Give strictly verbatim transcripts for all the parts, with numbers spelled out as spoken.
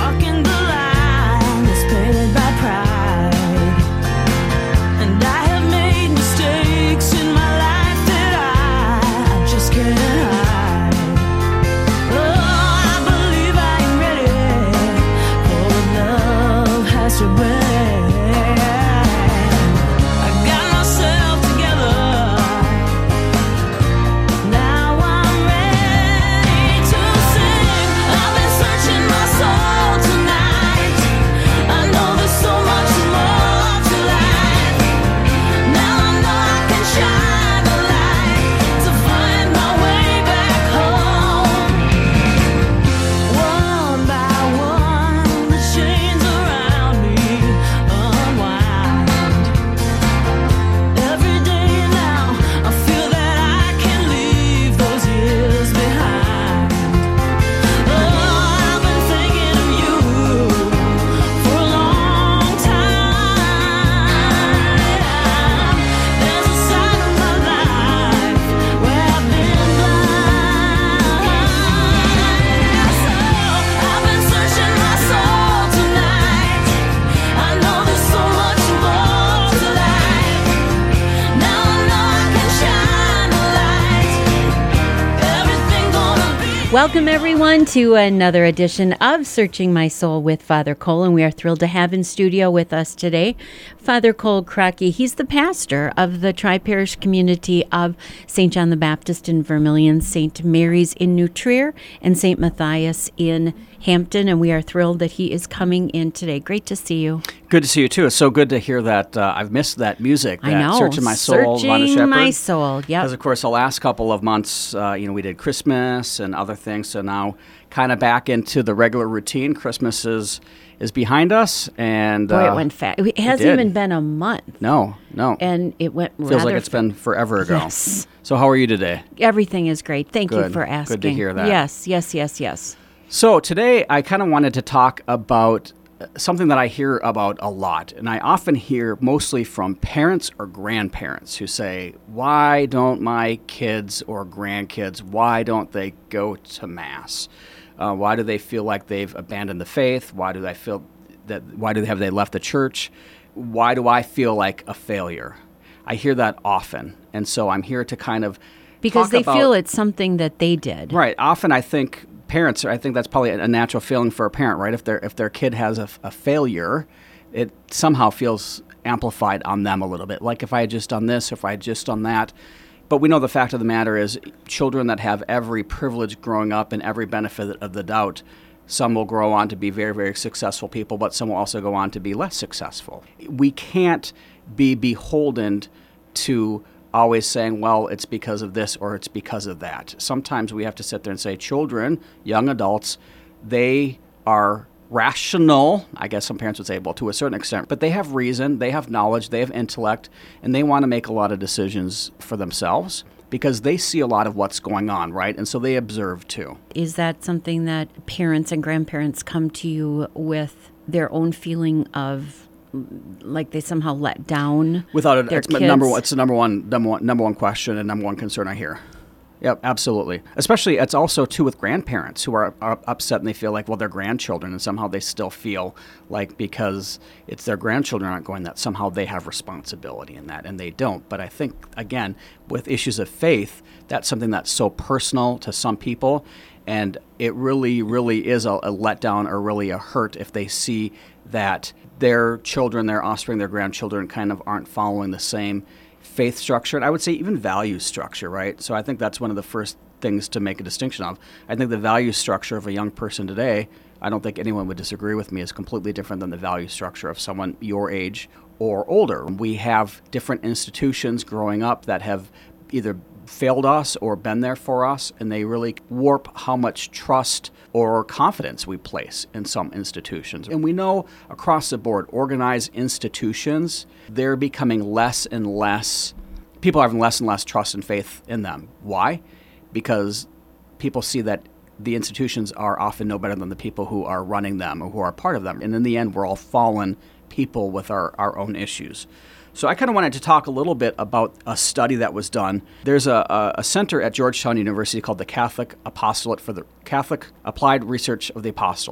walking the line that's painted by pride. And I have made mistakes in my life that I, I just can't hide. Oh, I believe I am ready for what love has to bring. Welcome, everyone, to another edition of Searching My Soul with Father Cole, and we are thrilled to have in studio with us today Father Cole Krocke. He's the pastor of the tri-parish community of Saint John the Baptist in Vermilion, Saint Mary's in New Trier, and Saint Matthias in Hampton, and we are thrilled that he is coming in today. Great to see you. Good to see you, too. It's so good to hear that. Uh, I've missed that music, that I know. Searching My Soul, Lana Shepherd. Searching My Soul, yep. Because, of course, the last couple of months, uh, you know, we did Christmas and other things, so now kind of back into the regular routine. Christmas is is behind us, and Boy, uh, it went fast. It hasn't it even been a month. No, no. And it went Feels rather like it's been forever ago. Yes. So how are you today? Everything is great. Thank Good. you for asking. Good to hear that. Yes, yes, yes, yes. So today I kind of wanted to talk about something that I hear about a lot, and I often hear mostly from parents or grandparents who say, why don't my kids or grandkids, why don't they go to Mass? Uh, why do they feel like they've abandoned the faith? Why do they feel that, why do they have they left the church? Why do I feel like a failure? I hear that often, and so I'm here to kind of Because talk they about, feel it's something that they did. Right. Often I think parents, I think that's probably a natural feeling for a parent, right? If their if their kid has a, a failure, it somehow feels amplified on them a little bit. Like if I had just done this, if I had just done that. But we know the fact of the matter is children that have every privilege growing up and every benefit of the doubt, some will grow on to be very, very successful people, but some will also go on to be less successful. We can't be beholden to always saying, well, it's because of this or it's because of that. Sometimes we have to sit there and say, children, young adults, they are rational, I guess some parents would say, well, to a certain extent, but they have reason, they have knowledge, they have intellect, and they want to make a lot of decisions for themselves because they see a lot of what's going on, right? And so they observe too. Is that something that parents and grandparents come to you with their own feeling of like they somehow let down Without it, their it's kids? number one. It's the number one, number one, number one question and number one concern I hear. Yep, absolutely. Especially, it's also too with grandparents who are, are upset and they feel like, well, they're grandchildren, and somehow they still feel like because it's their grandchildren aren't going, that somehow they have responsibility in that, and they don't. But I think again, with issues of faith, that's something that's so personal to some people, and it really, really is a, a letdown or really a hurt if they see that their children, their offspring, their grandchildren kind of aren't following the same faith structure, and I would say even value structure, right? So I think that's one of the first things to make a distinction of. I think the value structure of a young person today, I don't think anyone would disagree with me, is completely different than the value structure of someone your age or older. We have different institutions growing up that have either failed us or been there for us, and they really warp how much trust or confidence we place in some institutions. And we know across the board, organized institutions, they're becoming less and less, people are having less and less trust and faith in them. Why? Because people see that the institutions are often no better than the people who are running them or who are part of them. And in the end, we're all fallen people with our, our own issues. So I kind of wanted to talk a little bit about a study that was done. There's a, a center at Georgetown University called the Catholic Apostolate for the Catholic Applied Research of the Apostolate.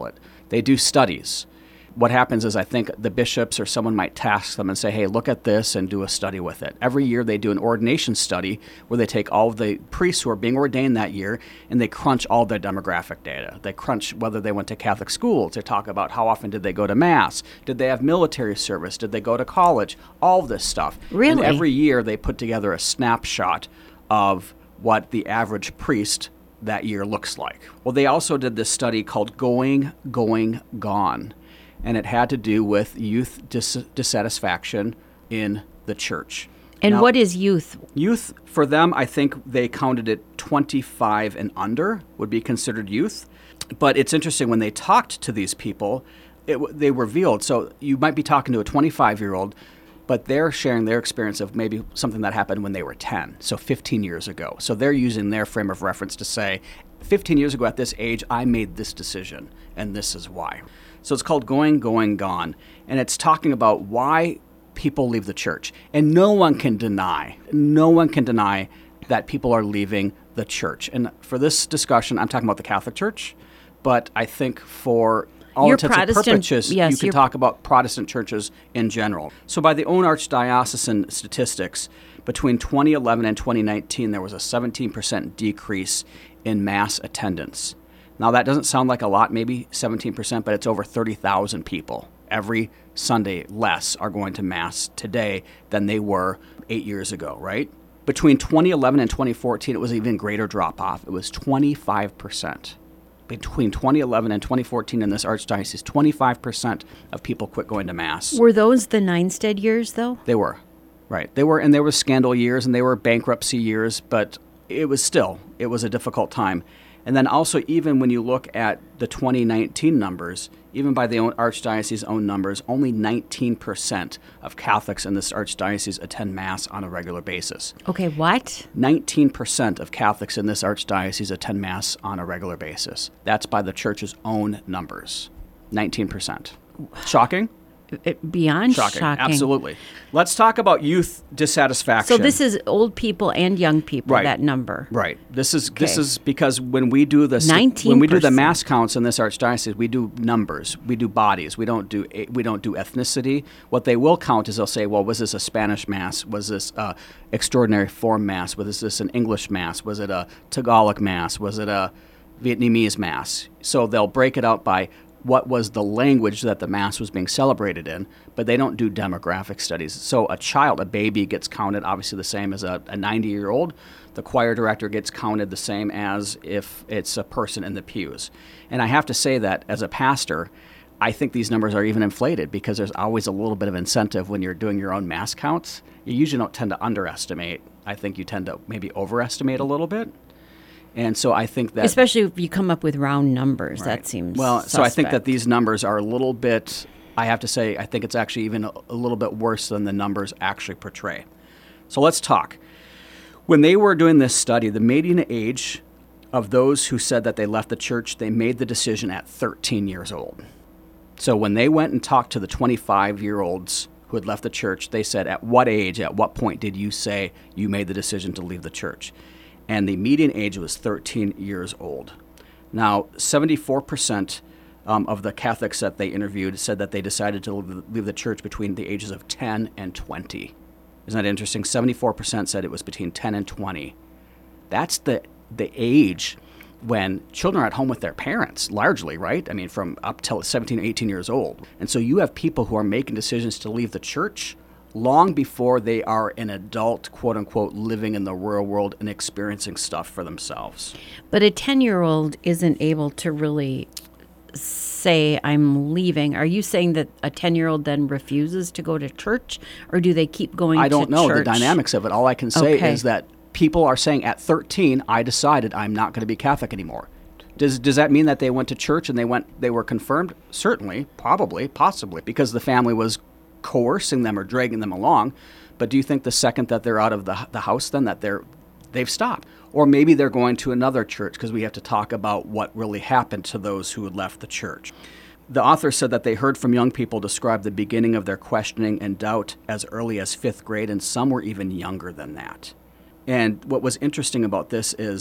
They do studies. What happens is I think the bishops or someone might task them and say, hey, look at this and do a study with it. Every year they do an ordination study where they take all of the priests who are being ordained that year and they crunch all their demographic data. They crunch whether they went to Catholic schools. They talk about how often did they go to Mass. Did they have military service? Did they go to college? All of this stuff. Really? And every year they put together a snapshot of what the average priest that year looks like. Well, they also did this study called Going, Going, Gone. And it had to do with youth dis- dissatisfaction in the church. And Now, what is youth? Youth, for them, I think they counted it twenty-five and under would be considered youth. But it's interesting, when they talked to these people, it, they revealed, so you might be talking to a twenty-five-year-old, but they're sharing their experience of maybe something that happened when they were ten, so fifteen years ago. So they're using their frame of reference to say, fifteen years ago at this age, I made this decision, and this is why. So it's called Going, Going, Gone, and it's talking about why people leave the church. And no one can deny, no one can deny that people are leaving the church. And for this discussion, I'm talking about the Catholic Church, but I think for all Your intents and Protestant- purposes, yes, you can your- talk about Protestant churches in general. So by the own archdiocesan statistics, between twenty eleven and twenty nineteen, there was a seventeen percent decrease in Mass attendance. Now, that doesn't sound like a lot, maybe seventeen percent, but it's over thirty thousand people. Every Sunday less are going to Mass today than they were eight years ago, right? Between twenty eleven and twenty fourteen, it was an even greater drop-off. It was twenty-five percent. Between twenty eleven and twenty fourteen in this archdiocese, twenty-five percent of people quit going to Mass. Were those the Neinstead years, though? They were, right. They were, and there were scandal years, and they were bankruptcy years, but it was still, it was a difficult time. And then also, even when you look at the twenty nineteen numbers, even by the own archdiocese's own numbers, only nineteen percent of Catholics in this archdiocese attend Mass on a regular basis. Okay, what? nineteen percent of Catholics in this archdiocese attend Mass on a regular basis. That's by the church's own numbers. nineteen percent. Shocking? It, beyond Shocking. shocking. Absolutely. Let's talk about youth dissatisfaction. So this is old people and young people, Right. that number. Right. This is this Okay. is because when we do the nineteen when we do the percent. mass counts in this archdiocese, we do numbers, we do bodies, we don't do we don't do ethnicity. What they will count is they'll say, well, was this a Spanish mass? Was this a extraordinary form mass? Was this an English mass? Was it a Tagalog mass? Was it a Vietnamese mass? So they'll break it out by what was the language that the Mass was being celebrated in, but they don't do demographic studies. So a child, a baby, gets counted obviously the same as a ninety-year-old. The choir director gets counted the same as if it's a person in the pews. And I have to say that as a pastor, I think these numbers are even inflated because there's always a little bit of incentive when you're doing your own Mass counts. You usually don't tend to underestimate. I think you tend to maybe overestimate a little bit. And so I think that... Especially if you come up with round numbers, Right. that seems Well, so I think that suspect. these numbers are a little bit, I have to say, I think it's actually even a, a little bit worse than the numbers actually portray. So let's talk. When they were doing this study, the median age of those who said that they left the church, they made the decision at thirteen years old. So when they went and talked to the twenty-five-year-olds who had left the church, they said, at what age, at what point did you say you made the decision to leave the church? And the median age was thirteen years old. Now, seventy-four percent um, of the Catholics that they interviewed said that they decided to leave- leave the church between the ages of ten and twenty. Isn't that interesting? seventy-four percent said it was between ten and twenty. That's the the age when children are at home with their parents, largely, right? I mean, from up till seventeen, eighteen years old. And so you have people who are making decisions to leave the church long before they are an adult, quote unquote, living in the real world and experiencing stuff for themselves. But a ten-year-old isn't able to really say, I'm leaving. Are you saying that a ten-year-old then refuses to go to church, or do they keep going I to church? don't know the dynamics of it. All I can say Okay. is that people are saying at thirteen, I decided I'm not going to be Catholic anymore. Does does that mean that they went to church and they went they were confirmed? Certainly, probably, possibly, because the family was coercing them or dragging them along. But do you think the second that they're out of the the house then that they're they've stopped? Or maybe they're going to another church, because we have to talk about what really happened to those who had left the church. The author said that they heard from young people describe the beginning of their questioning and doubt as early as fifth grade, and some were even younger than that. And what was interesting about this is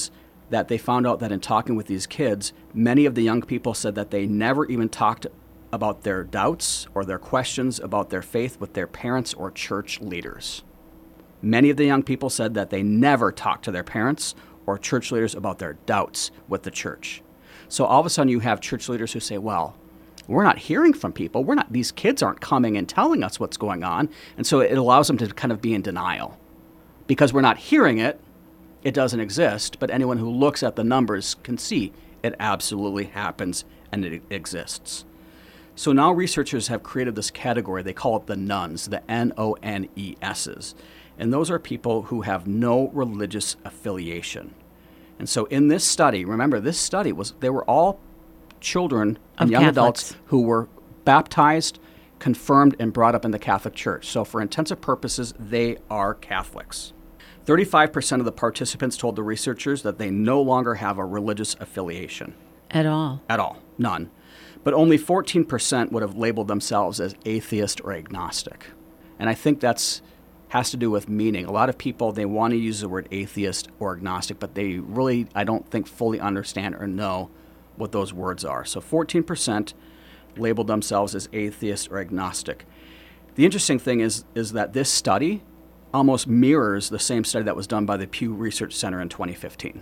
that they found out that in talking with these kids, many of the young people said that they never even talked about their doubts or their questions about their faith with their parents or church leaders. Many of the young people said that they never talked to their parents or church leaders about their doubts with the church. So all of a sudden you have church leaders who say, well, we're not hearing from people. We're not, these kids aren't coming and telling us what's going on. And so it allows them to kind of be in denial. Because we're not hearing it, it doesn't exist, but anyone who looks at the numbers can see it absolutely happens and it exists. So now researchers have created this category. They call it the nuns, the N O N E S's. And those are people who have no religious affiliation. And so in this study, remember this study was, they were all children and Of young Catholics. adults who were baptized, confirmed, and brought up in the Catholic Church. So for intensive purposes, they are Catholics. thirty-five percent of the participants told the researchers that they no longer have a religious affiliation. At all. At all. None. But only fourteen percent would have labeled themselves as atheist or agnostic. And I think that's has to do with meaning. A lot of people, they want to use the word atheist or agnostic, but they really, I don't think, fully understand or know what those words are. So fourteen percent labeled themselves as atheist or agnostic. The interesting thing is, is that this study almost mirrors the same study that was done by the Pew Research Center in twenty fifteen.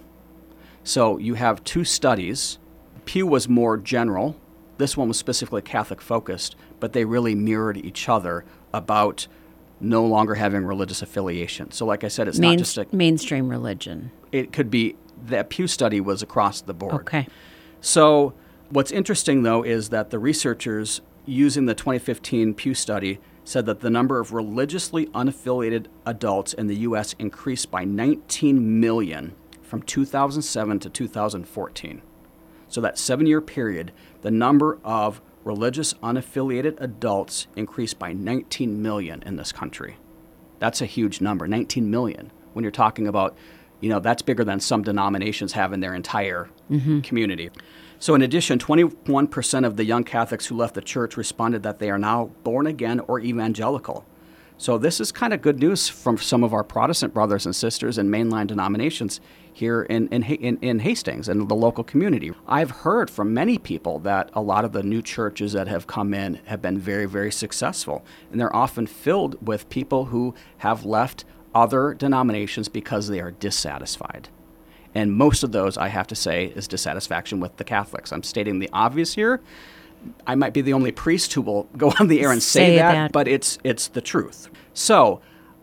So you have two studies. Pew was more general. This one was specifically Catholic focused, but they really mirrored each other about no longer having religious affiliation. So like I said, it's Main, not just a, mainstream religion. it could be, that Pew study was across the board. Okay. So what's interesting, though, is that the researchers using the twenty fifteen Pew study said that the number of religiously unaffiliated adults in the U S increased by nineteen million from two thousand seven to two thousand fourteen. So that seven-year period, the number of religious unaffiliated adults increased by nineteen million in this country. That's a huge number, nineteen million. When you're talking about, you know, that's bigger than some denominations have in their entire mm-hmm. community. So in addition, twenty-one percent of the young Catholics who left the church responded that they are now born again or evangelical. So this is kind of good news from some of our Protestant brothers and sisters in mainline denominations here in, in, in, in Hastings and the local community. I've heard from many people that a lot of the new churches that have come in have been very, very successful. And they're often filled with people who have left other denominations because they are dissatisfied. And most of those, I have to say, is dissatisfaction with the Catholics. I'm stating the obvious here. I might be the only priest who will go on the air and say, Say that, that. but it's it's the truth. So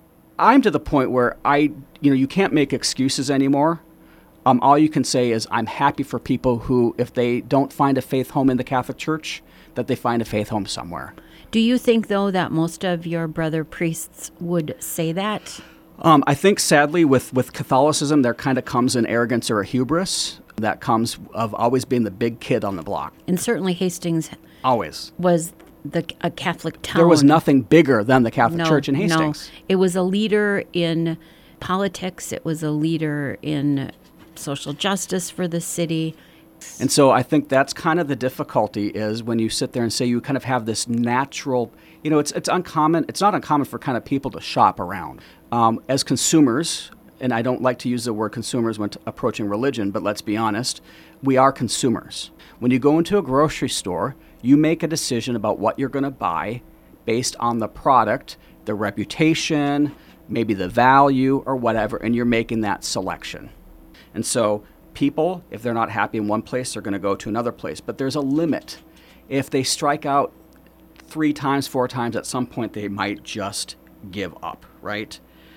I'm to the point where I, you know, you can't make excuses anymore. Um, all you can say is I'm happy for people who, if they don't find a faith home in the Catholic Church, that they find a faith home somewhere. Do you think, though, that most of your brother priests would say that? Um, I think, sadly, with, with Catholicism, there kind of comes an arrogance or a hubris that comes of always being the big kid on the block. And certainly Hastings Always. was the a Catholic town. There was nothing bigger than the Catholic no, Church in Hastings. No, it was a leader in politics. It was a leader in social justice for the city. And so I think that's kind of the difficulty is when you sit there and say you kind of have this natural, you know, it's it's uncommon. It's not uncommon for kind of people to shop around. Um, as consumers, and I don't like to use the word consumers when t- approaching religion, but let's be honest, we are consumers. When you go into a grocery store, you make a decision about what you're going to buy based on the product, the reputation, maybe the value or whatever, and you're making that selection. And so people, if they're not happy in one place, they're going to go to another place. But there's a limit. If they strike out three times, four times, at some point they might just give up, right?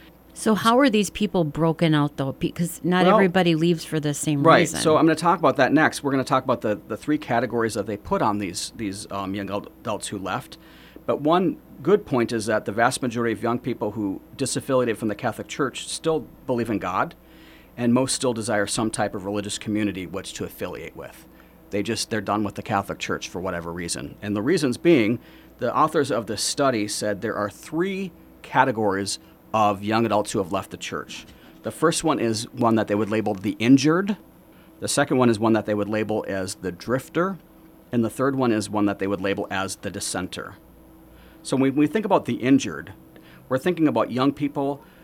So how are these people broken out, though? Because not Well, everybody leaves for the same Right. reason. So I'm going to talk about that next. We're going to talk about the, the three categories that they put on these, these um, young adults who left. But one good point is that the vast majority of young people who disaffiliated from the Catholic Church still believe in God, and most still desire some type of religious community which to affiliate with. They just, they're done with the Catholic Church for whatever reason. And the reasons being, the authors of this study said there are three categories of young adults who have left the church. The first one is one that they would label the injured. The second one is one that they would label as the drifter. And the third one is one that they would label as the dissenter. So when we think about the injured, we're thinking about young people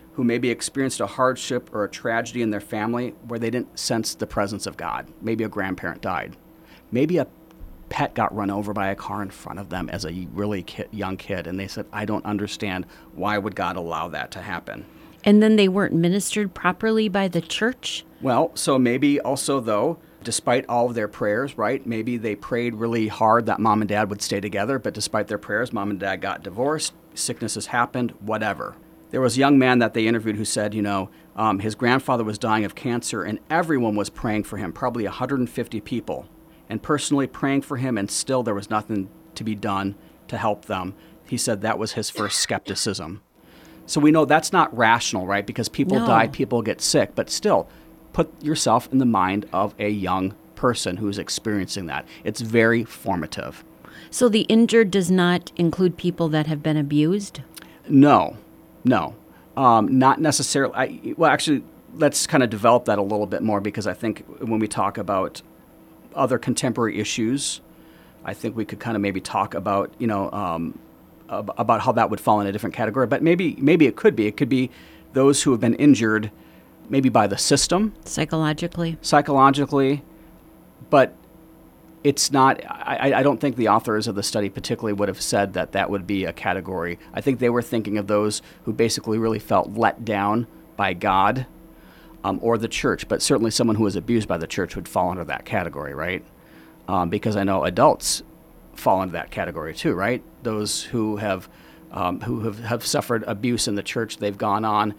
who maybe experienced a hardship or a tragedy in their family where they didn't sense the presence of God. Maybe a grandparent died. Maybe a pet got run over by a car in front of them as a really kid, young kid, and they said, I don't understand, why would God allow that to happen? And then they weren't ministered properly by the church? Well, so maybe also, though, despite all of their prayers, right, maybe they prayed really hard that mom and dad would stay together, but despite their prayers, mom and dad got divorced, sicknesses happened, whatever. There was a young man that they interviewed who said, you know, um, his grandfather was dying of cancer, and everyone was praying for him, probably one hundred fifty people, and personally praying for him, and still there was nothing to be done to help them. He said that was his first skepticism. So we know that's not rational, right? Because people No. die, people get sick, but still, put yourself in the mind of a young person who's experiencing that. It's very formative. So the injured does not include people that have been abused? No, no, um, not necessarily. I, well, actually, let's kind of develop that a little bit more, because I think when we talk about other contemporary issues, I think we could kind of maybe talk about, you know, um, ab- about how that would fall in a different category. But maybe, maybe it could be. It could be those who have been injured, maybe by the system, Psychologically? psychologically, but it's not, I, I don't think the authors of the study particularly would have said that that would be a category. I think they were thinking of those who basically really felt let down by God um, or the church, but certainly someone who was abused by the church would fall under that category, right? Um, because I know adults fall into that category too, right? Those who have um, who have, have suffered abuse in the church, they've gone on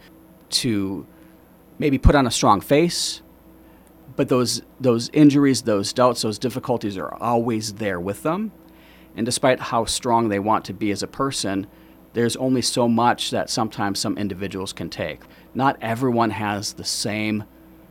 to maybe put on a strong face, but those those injuries, those doubts, those difficulties are always there with them. And despite how strong they want to be as a person, there's only so much that sometimes some individuals can take. Not everyone has the same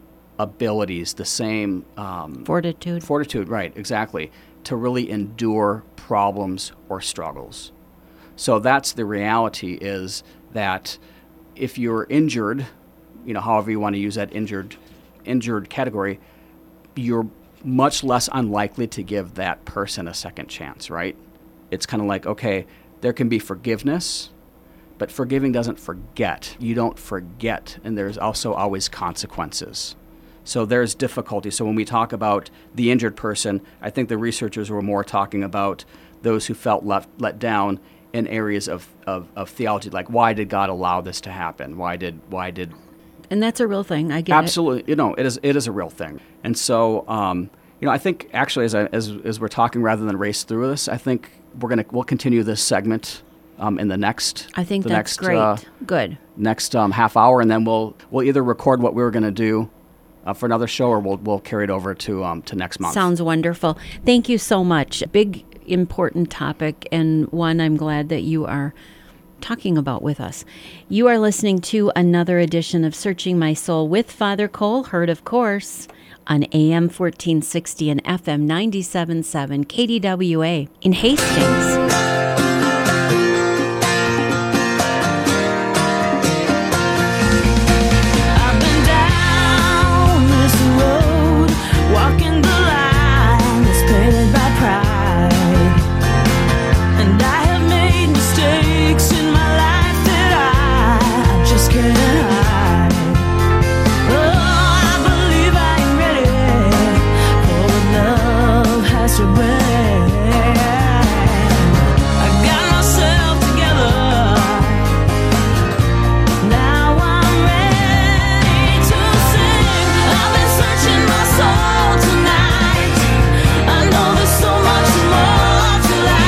abilities, the same um, Fortitude? fortitude, right, exactly, to really endure problems or struggles. So that's the reality, is that if you're injured, you know, however you want to use that injured injured category, you're much less unlikely to give that person a second chance, right? It's kind of like, okay, there can be forgiveness, but forgiving doesn't forget. You don't forget, and there's also always consequences. So there's difficulty. So when we talk about the injured person, I think the researchers were more talking about those who felt left, let down in areas of, of, of theology, like why did God allow this to happen? Why did why did And that's a real thing. I get Absolutely, you know, it is it is a real thing. And so, um, you know, I think actually, as I, as as we're talking, rather than race through this, I think we're gonna we'll continue this segment um, in the next. it. I think the that's next, great. Uh, Good. next um, half hour, and then we'll we'll either record what we were gonna do uh, for another show, or we'll we'll carry it over to um, to next month. Sounds wonderful. Thank you so much. Big, important topic, and one I'm glad that you are talking about with us. You are listening to another edition of Searching My Soul with Father Cole, heard, of course, on A M fourteen sixty and F M ninety-seven point seven K D W A in Hastings.